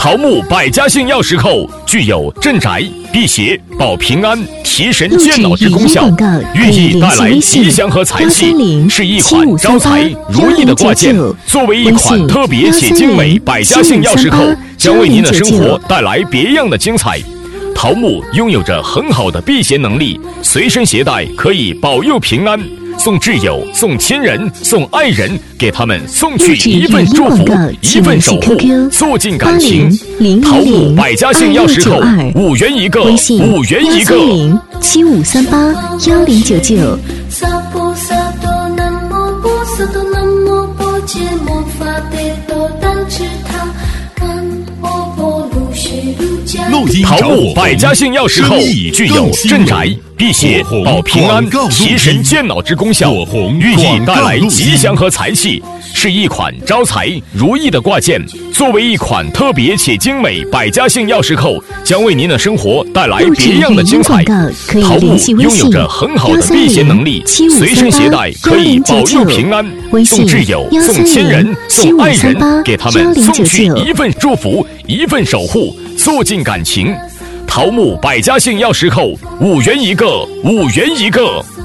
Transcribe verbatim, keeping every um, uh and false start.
桃木百家姓钥匙扣具有镇宅、辟邪、保平安、提神健脑之功效，寓意带来吉祥和财气，是一款招财如意的挂件。作为一款特别且精美百家姓钥匙扣，将为您的生活带来别样的精彩。桃木拥有着很好的辟邪能力，随身携带可以保佑平安。送挚友、送亲人、送爱人，给他们送去一份祝福，一份守护，促进感情。桃木百家姓钥匙扣，五元一个，五元一个。 七五三八幺零九九。 桃木百家姓钥匙扣具有镇宅、辟邪、保平安、提神健脑之功效，寓意带来吉祥和财气，是一款招财如意的挂件。作为一款特别且精美百家姓钥匙扣，将为您的生活带来别样的精彩。桃木拥有着很好的辟邪能力，随身携带可以保佑平安。送挚友、送亲人、送爱人，给他们送去一份祝福，一份守护，促进感情。桃木百家姓钥匙扣，五元一个，五元一个。